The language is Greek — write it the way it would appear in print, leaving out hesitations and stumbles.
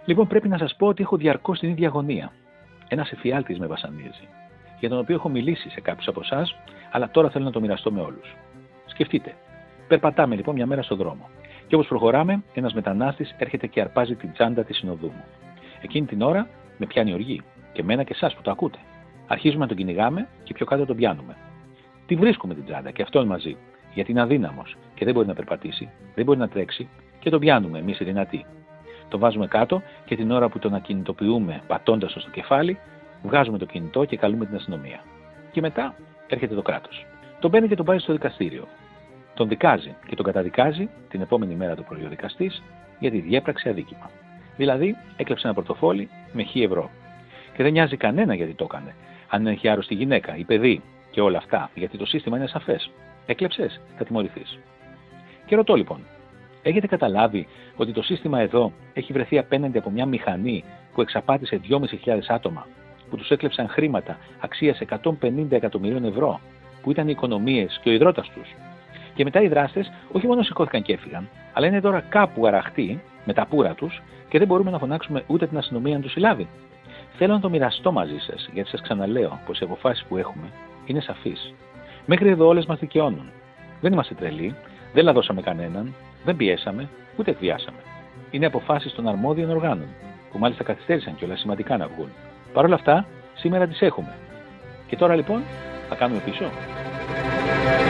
Λοιπόν, πρέπει να σας πω ότι έχω διαρκώς την ίδια αγωνία. Ένας εφιάλτης με βασανίζει, για τον οποίο έχω μιλήσει σε κάποιους από εσάς, αλλά τώρα θέλω να το μοιραστώ με όλους. Σκεφτείτε. Περπατάμε λοιπόν μια μέρα στον δρόμο. Και όπως προχωράμε, ένας μετανάστης έρχεται και αρπάζει την τσάντα της συνοδού μου. Εκείνη την ώρα με πιάνει οργή. Και εμένα και εσάς που το ακούτε. Αρχίζουμε να τον κυνηγάμε και πιο κάτω τον πιάνουμε. Τη βρίσκουμε την τσάντα και αυτόν μαζί, γιατί είναι αδύναμος και δεν μπορεί να περπατήσει, δεν μπορεί να τρέξει και τον πιάνουμε εμείς οι δυνατοί. Τον βάζουμε κάτω και την ώρα που τον ακινητοποιούμε πατώντας το στο κεφάλι, βγάζουμε το κινητό και καλούμε την αστυνομία. Και μετά έρχεται το κράτος. Τον παίρνει και τον πάει στο δικαστήριο. Τον δικάζει και τον καταδικάζει την επόμενη μέρα το πρωί ο δικαστής γιατί διέπραξε αδίκημα. Δηλαδή έκλεψε ένα πορτοφόλι με 1.000 ευρώ. Και δεν νοιάζει κανένα γιατί το έκανε. Αν έχει άρρωστη γυναίκα ή παιδί και όλα αυτά, γιατί το σύστημα είναι σαφές. Έκλεψες, θα τιμωρηθείς. Και ρωτώ λοιπόν, έχετε καταλάβει ότι το σύστημα εδώ έχει βρεθεί απέναντι από μια μηχανή που εξαπάτησε 2.500 άτομα, που τους έκλεψαν χρήματα αξίας 150 εκατομμυρίων ευρώ, που ήταν οι οικονομίες και ο ιδρώτας τους. Και μετά οι δράστες όχι μόνο σηκώθηκαν και έφυγαν, αλλά είναι τώρα κάπου αραχτοί με τα πουρα τους και δεν μπορούμε να φωνάξουμε ούτε την αστυνομία να τους συλλάβει. Θέλω να το μοιραστώ μαζί σας, γιατί σας ξαναλέω πως οι αποφάσεις που έχουμε είναι σαφείς. Μέχρι εδώ όλες μας δικαιώνουν. Δεν είμαστε τρελοί, δεν λαδώσαμε κανέναν, δεν πιέσαμε, ούτε εκβιάσαμε. Είναι αποφάσεις των αρμόδιων οργάνων, που μάλιστα καθυστέρησαν κιόλας σημαντικά να βγουν. Παρ' όλα αυτά, σήμερα τις έχουμε. Και τώρα λοιπόν, θα κάνουμε πίσω.